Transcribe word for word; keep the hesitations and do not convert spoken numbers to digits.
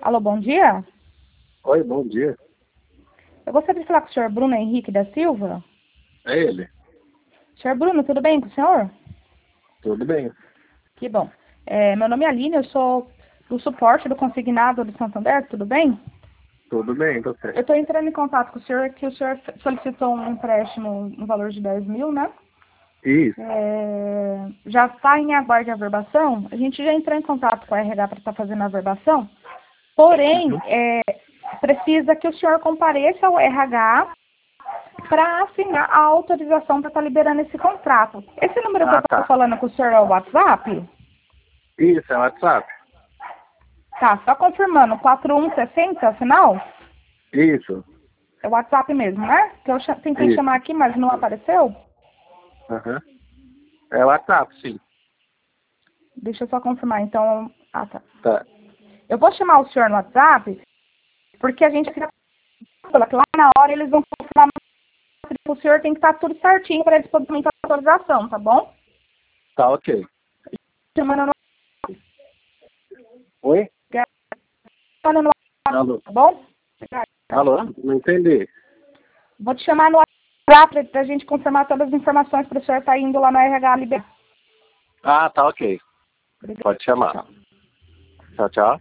Alô, bom dia. Oi, bom dia. Eu gostaria de falar com o senhor Bruno Henrique da Silva. É ele. Senhor Bruno, tudo bem com o senhor? Tudo bem. Que bom. É, meu nome é Aline, eu sou do suporte do consignado do Santander, tudo bem? Tudo bem, você? Eu estou entrando em contato com o senhor, que o senhor solicitou um empréstimo no valor de dez mil, né? Isso. É, já está em aguardo de averbação. A gente já entrou em contato com a R H para estar fazendo a averbação. Porém, Uhum. é, precisa que o senhor compareça ao R H para assinar a autorização para estar liberando esse contrato. Esse número que eu Ah, estou tá. falando com o senhor é o WhatsApp? Isso, é o WhatsApp. Tá, só confirmando, quatro um seis zero, afinal? Isso. É o WhatsApp mesmo, né? Que eu cha- tentei Isso. chamar aqui, mas não apareceu. Aham. É o WhatsApp, sim. Deixa eu só confirmar, então. Ah, tá. Tá. Eu vou chamar o senhor no WhatsApp, porque a gente fica lá na hora eles vão confirmar que o senhor tem que estar tudo certinho para eles poderem fazer a autorização, tá bom? Tá, ok. Chamando no Oi? chamando no Alô? WhatsApp, tá bom? Alô? Não entendi. Vou te chamar no WhatsApp para a gente confirmar todas as informações para o senhor estar indo lá no R H liberar. Ah, tá, ok. Pode chamar. Tchau. Tchau, tchau.